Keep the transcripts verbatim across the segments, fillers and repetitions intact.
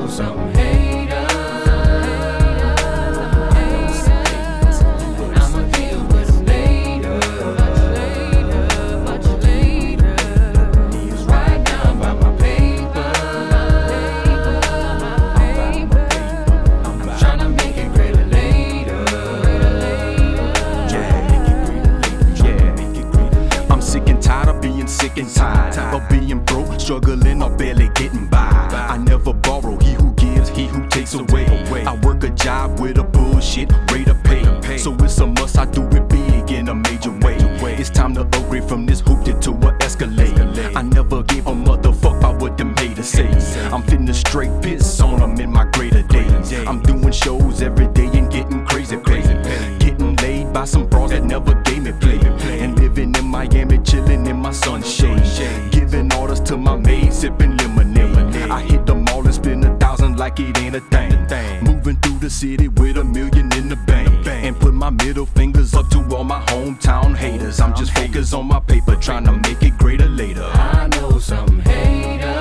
some haters. Sick and tired of being broke, struggling or barely getting by. I never borrow, he who gives, he who takes away. I work a job with a bullshit rate of pay, so it's a must I do it big in a major way. It's time to upgrade from this hoopty to a Escalade. I never gave a motherfuck about what them haters say. I'm finna straight piss on them in my greater days. I'm doing shows every day and getting crazy crazy, getting laid by some bras that never gave me play, and living in Miami chilling in my sunshade, giving orders to my maid, sipping lemonade. I hit the mall and spend a thousand like it ain't a thing. Moving through the city with a million in the bank, and put my middle fingers up to all my hometown haters. I'm just focused on my paper, trying to make it greater later. I know some haters.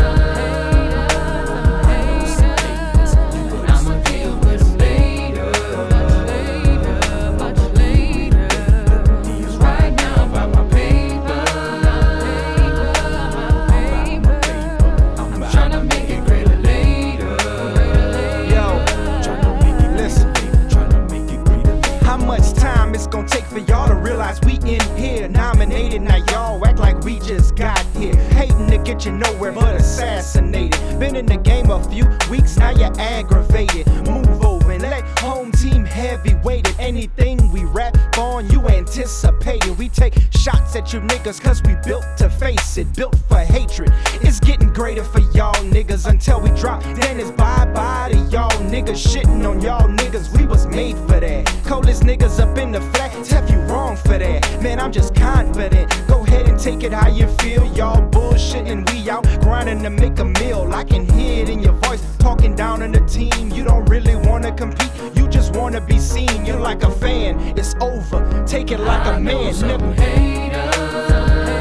Gonna take for y'all to realize we in here nominated. Now y'all act like we just got here, hating to get you nowhere but assassinated. Been in the game a few weeks, now you're aggravated. Move over and let home team heavyweighted. Anything we rap on, you anticipated. We take shots at you niggas cause we built to face it, built for hatred. It's getting greater for y'all niggas until we drop. Then it's bye bye to y'all niggas shitting on y'all niggas. We was made for that. Coldest niggas up in the flat, tell you wrong for that. Man, I'm just confident. Go ahead and take it how you feel. Y'all bullshitting, we out grinding to make a meal. I can hear it in your voice, talking down on the team. You don't really wanna compete, you just wanna be seen. You're like a fan, it's over. Take it like I a man. Some haters.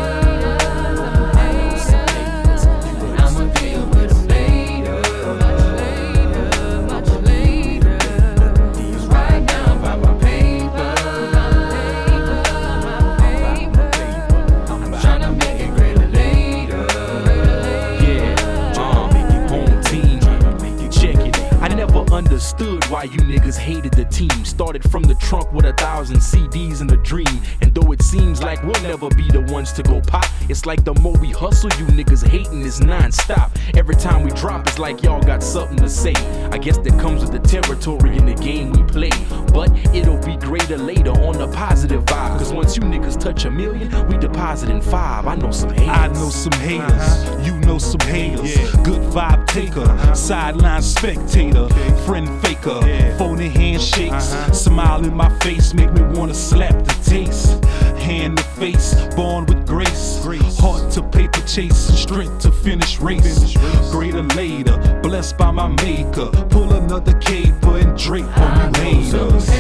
Understood why you niggas hated the team. Started from the trunk with a thousand C Ds and a dream. And though it seems like we'll never be the ones to go pop, it's like the more we hustle, you niggas hating is non-stop. Every time we drop, it's like y'all got something to say. I guess that comes with the territory in the game we play. But it'll be greater later on the positive vibe. Cause once you niggas touch a million, we depositing five. I know some haters. I know some haters. You know some haters. Good vibe taker. Sideline spectator. Friend faker, phony handshakes, smile in my face, make me wanna slap the taste. Hand to face, born with grace, heart to paper chase, strength to finish race. Greater later, blessed by my maker, pull another caper and drape on you haters.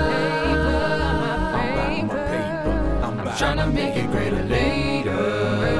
Tryna make it greater later.